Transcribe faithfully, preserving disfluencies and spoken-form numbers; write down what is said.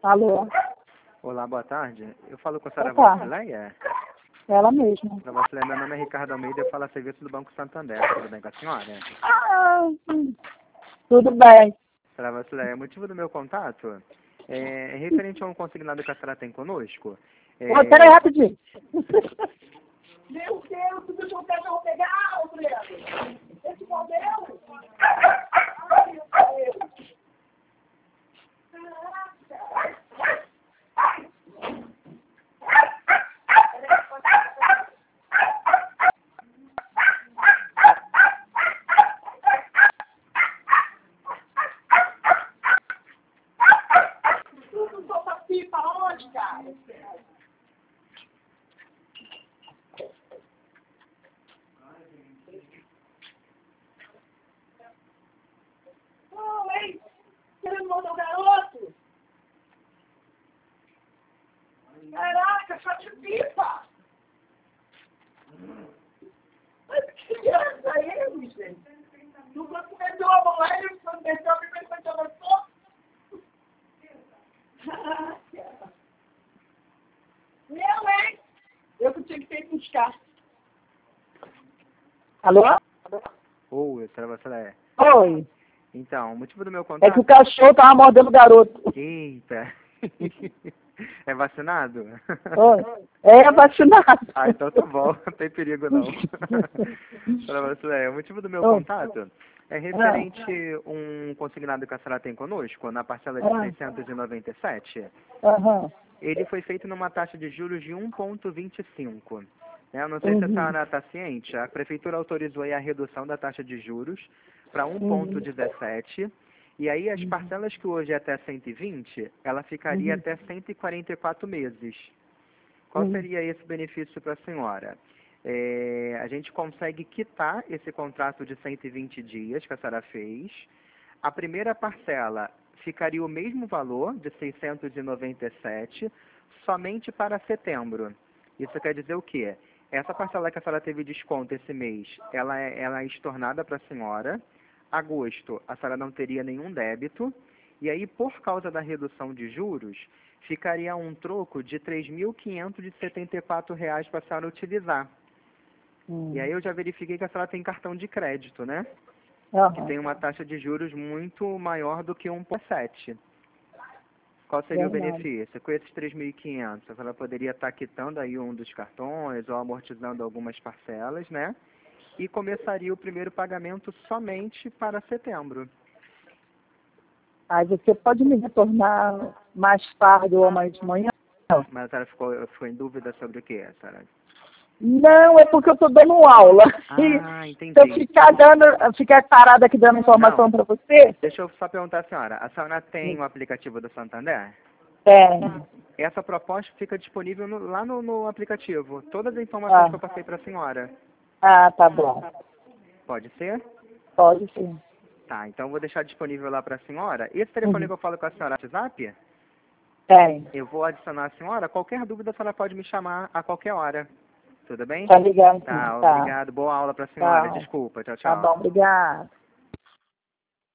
Alô? Olá, boa tarde. Eu falo com a senhora Boa tarde. Vasileia. Ela mesma. Senhora Vasileia, meu nome é Ricardo Almeida, eu falo a serviço do Banco Santander. Tudo bem com a senhora? Ah, hum. Tudo bem. Senhora Vasileia, o motivo do meu contato é referente a um consignado que a senhora tem conosco. É... Ô, peraí, rapidinho. Meu Deus, tudo que eu quero, eu vou pegar, Alfredo. Esse modelo? Ai, meu Deus. Tudo solta pipa, onde, cara? Ô, hein? Querendo mandar o garoto? Caraca, só de pipa! Mas que criança é ele, gente? Não vou comer meu amor lá, ele não meteu a pipa, ele vai tomar fogo. Meu, hein? Eu que tinha que ter que buscar. Alô? Oi, senhora Vasileia. Oi. Então, o motivo do meu É contato... que o cachorro tava mordendo o garoto. Eita. É vacinado? Oi. É vacinado. Ah, então tá bom. Não tem perigo, não. Senhora Vasileia, o motivo do meu Oi. contato é referente a um consignado que a senhora tem conosco, na parcela de Ah. seiscentos e noventa e sete. Aham. Ele foi feito numa taxa de juros de um vírgula vinte e cinco. Né? Eu não sei se a Uhum. senhora está ciente, a prefeitura autorizou aí a redução da taxa de juros para um vírgula dezessete. E aí as parcelas que hoje é até cento e vinte, ela ficaria Uhum. até cento e quarenta e quatro meses. Qual Uhum. seria esse benefício para a senhora? É, a gente consegue quitar esse contrato de cento e vinte dias que a senhora fez. A primeira parcela ficaria o mesmo valor, de seiscentos e noventa e sete, somente para setembro. Isso quer dizer o quê? Essa parcela que a senhora teve desconto esse mês, ela é, ela é estornada para a senhora. Agosto, a senhora não teria nenhum débito. E aí, por causa da redução de juros, ficaria um troco de três mil quinhentos e setenta e quatro reais para a senhora utilizar. Uhum. E aí eu já verifiquei que a senhora tem cartão de crédito, né? Que Aham. tem uma taxa de juros muito maior do que um vírgula sete. Qual seria o Verdade. benefício? Com esses três mil e quinhentos, a senhora poderia estar quitando aí um dos cartões ou amortizando algumas parcelas, né? E começaria o primeiro pagamento somente para setembro. Aí você pode me retornar mais tarde ou amanhã de manhã? Mas a senhora ficou, ficou em dúvida sobre o que, senhora? Não, é porque eu estou dando aula. Ah, E se eu entendi. ficar dando, ficar parada aqui dando informação Não, para você, deixa eu só perguntar à senhora. A senhora tem o aplicativo do Santander? tem. Essa proposta fica disponível no- lá no, no aplicativo. Todas as informações que eu Ah, passei para a senhora. ah, tá bom. Pode ser? Pode sim. Tá, então eu vou deixar disponível lá para a senhora. Esse telefone Uhum. que eu falo com a senhora, WhatsApp, Tem. eu vou adicionar a senhora. Qualquer dúvida a senhora pode me chamar a qualquer hora. Tudo bem? Tá ligado, sim. Tá, Tá. obrigado. Boa aula para a senhora. Tá. Desculpa. Tchau, Tá bom, tchau. obrigada.